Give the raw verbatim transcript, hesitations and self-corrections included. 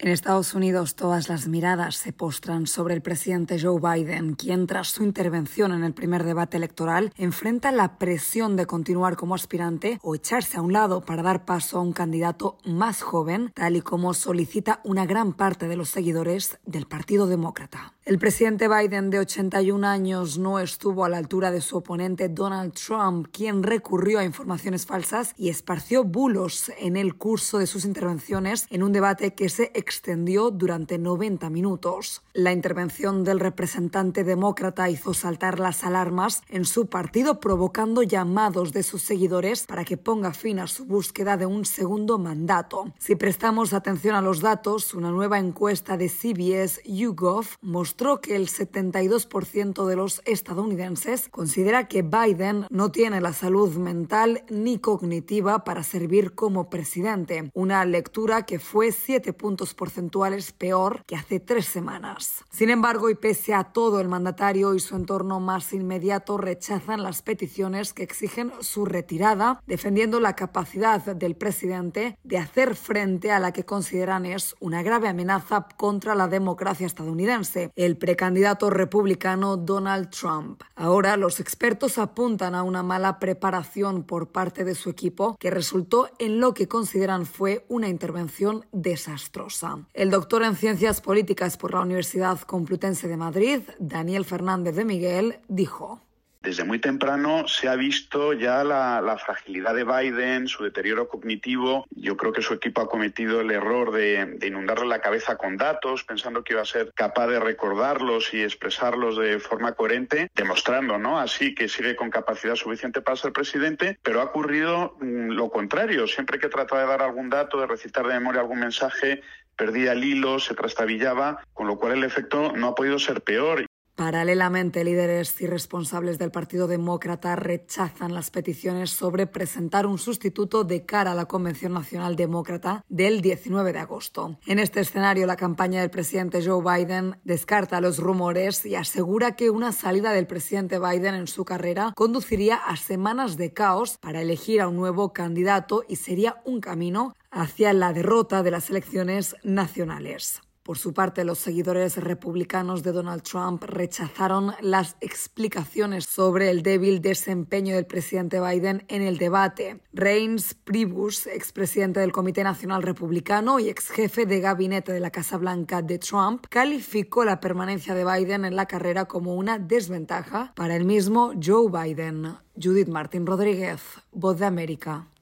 En Estados Unidos, todas las miradas se postran sobre el presidente Joe Biden, quien tras su intervención en el primer debate electoral enfrenta la presión de continuar como aspirante o echarse a un lado para dar paso a un candidato más joven, tal y como solicita una gran parte de los seguidores del Partido Demócrata. El presidente Biden, de ochenta y un años, no estuvo a la altura de su oponente Donald Trump, quien recurrió a informaciones falsas y esparció bulos en el curso de sus intervenciones en un debate que se extendió durante noventa minutos. La intervención del representante demócrata hizo saltar las alarmas en su partido, provocando llamados de sus seguidores para que ponga fin a su búsqueda de un segundo mandato. Si prestamos atención a los datos, una nueva encuesta de C B S YouGov mostró que el setenta y dos por ciento de los estadounidenses considera que Biden no tiene la salud mental ni cognitiva para servir como presidente, una lectura que fue siete puntos porcentuales peor que hace tres semanas. Sin embargo, y pese a todo, el mandatario y su entorno más inmediato rechazan las peticiones que exigen su retirada, defendiendo la capacidad del presidente de hacer frente a la que consideran es una grave amenaza contra la democracia estadounidense, el precandidato republicano Donald Trump. Ahora, los expertos apuntan a una mala preparación por parte de su equipo que resultó en lo que consideran fue una intervención desastrosa. El doctor en Ciencias Políticas por la Universidad Complutense de Madrid, Daniel Fernández de Miguel, dijo: Desde muy temprano se ha visto ya la, la fragilidad de Biden, su deterioro cognitivo. Yo creo que su equipo ha cometido el error de, de inundarle la cabeza con datos, pensando que iba a ser capaz de recordarlos y expresarlos de forma coherente, demostrando, ¿no?, así que sigue con capacidad suficiente para ser presidente, pero ha ocurrido mmm, lo contrario. Siempre que trataba de dar algún dato, de recitar de memoria algún mensaje, perdía el hilo, se trastabillaba, con lo cual el efecto no ha podido ser peor. Paralelamente, líderes y responsables del Partido Demócrata rechazan las peticiones sobre presentar un sustituto de cara a la Convención Nacional Demócrata del diecinueve de agosto. En este escenario, la campaña del presidente Joe Biden descarta los rumores y asegura que una salida del presidente Biden en su carrera conduciría a semanas de caos para elegir a un nuevo candidato y sería un camino hacia la derrota de las elecciones nacionales. Por su parte, los seguidores republicanos de Donald Trump rechazaron las explicaciones sobre el débil desempeño del presidente Biden en el debate. Reince Priebus, expresidente del Comité Nacional Republicano y exjefe de gabinete de la Casa Blanca de Trump, calificó la permanencia de Biden en la carrera como una desventaja para el mismo Joe Biden. Judith Martín Rodríguez, Voz de América.